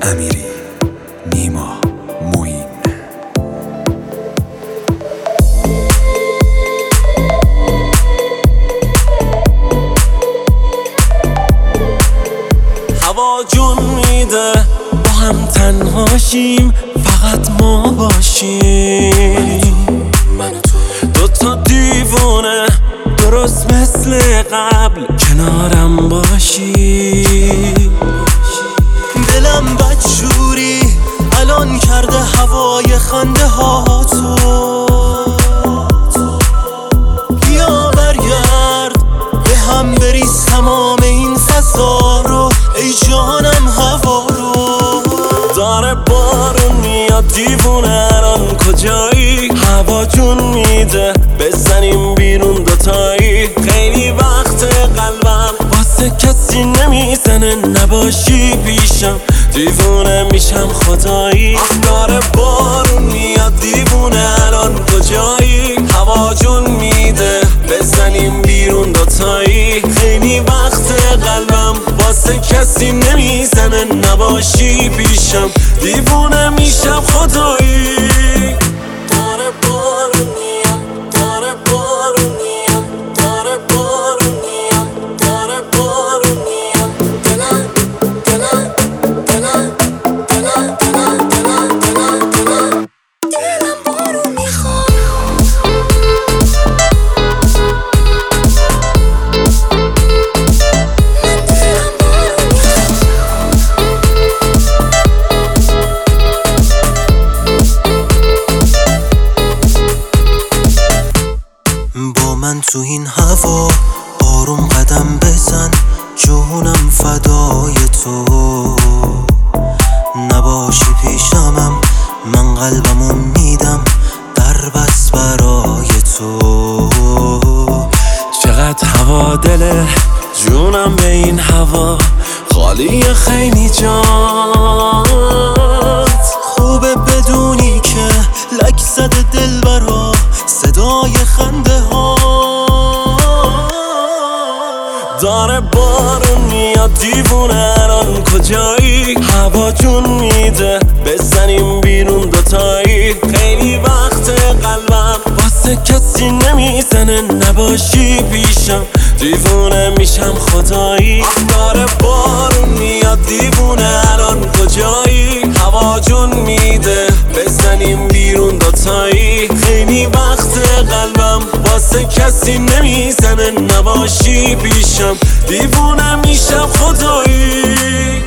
امیری، نیما، موین. هوا جون میده با هم تنهاشیم، فقط ما باشیم. دوتا دیوونه درست مثل قبل کنارم باشی. دلم بدجوری الان کرده هوای خنده ها تو. بیا برگرد به هم بریز تمام این فضا رو، ای جانم هوا رو. داره بارون میاد دیوونه الان کجایی؟ هوا جون میده بزنیم بیرون دوتایی. خیلی وقت قلبم واسه کسی نمیزنه، نباشی پیشم دیوونه میشم خدایی. داره بارون میاد دیوونه الان کجایی؟ هوا جون میده بزنیم بیرون دوتایی. خیلی وقت قلبم واسه کسی نمیزنه، نباشی پیشم دیوونه میشم خدایی. داره بارون میاد، داره بارون میاد، داره بارون میاد، داره بارون میاد. دلم دلم دلم دلم دلم دلم دلم دلم دلم بارون میخواد. با من تو این هوا آروم قدم بزن، جونم فدای تو. نباشی پیشمم من قلبمو میدم در بس برای تو. چقدر هوا دله جونم به این هوا، خالی خیلی جات. خوبه بدونی که لک زده دل برا صدای خنده ها. داره بارون میاد دیوونه الان کجایی؟ هوا جون میده بزنیم بیرون دوتایی. خیلی وقت قلبم واسه کسی نمیزنه، نباشی پیشم دیوونه میشم خدایی. داره بارون میاد دیوونه الان کجایی؟ هوا جون میده بزنیم بیرون دوتایی. خیلی وقت قلبم واسه کسی نمیزنه، نباشی پیشم دیوونه میشم خدایی.